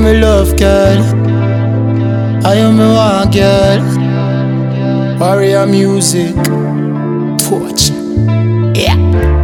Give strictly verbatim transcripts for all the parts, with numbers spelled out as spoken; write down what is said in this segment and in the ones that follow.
me love, girl. I am me want, girl. Warrior music. Torch. Yeah.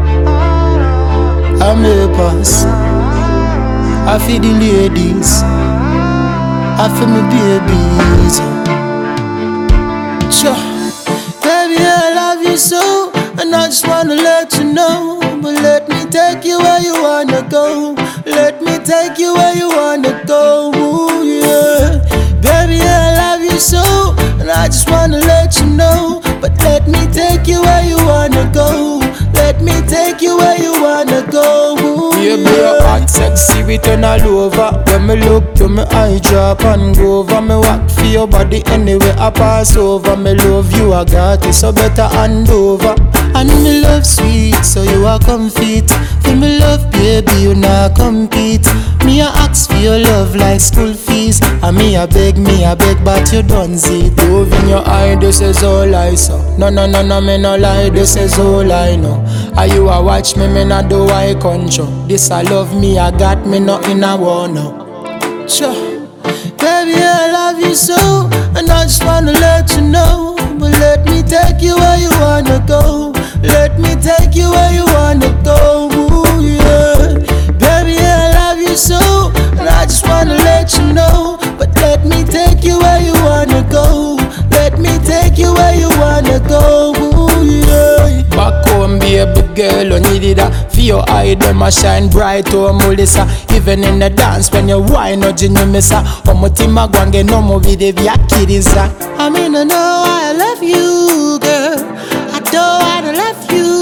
I'm a pass. I feel the ladies. I feel my babies. Sure. Baby, I love you so, and I just wanna let you know. But let me take you where you wanna go. Let me take you where you wanna go. Ooh, yeah. Baby, I love you so, and I just wanna let you know. But let me take you where you wanna go. Let me take you where you wanna go. Ooh, yeah, yeah. You're hot, sexy, we turn all over. When me look to me eye drop and go over. Me walk for your body anywhere I pass over. Me love you, I got it, so better hand over. And me love sweet, so you are comfy. For me love, baby, you not compete. Me a ask for your love like school fees. And me a beg, me a beg, but you don't see it. Love in your eye, this is all I saw. No, no, no, no, me no lie, this is all I know. Are you a watch me, me not do I control. This I love me, I got me nothing I want now. Sure. Baby, I love you so, and I just wanna let you know. But let me take you where you wanna go. Let me take you where you wanna go. Ooh, yeah. Baby, I love you so, and I just wanna let you know. But let me take you where you wanna go. Let me take you where you wanna go. Ooh, yeah. Back home, baby girl, you needed that. For your eye, them a shine bright, oh Melissa. Even in the dance, when you whine, no you miss her. Oh, my team a go and get no more video, via kiddies. I mean, I know I love you, girl. I don't wanna love you.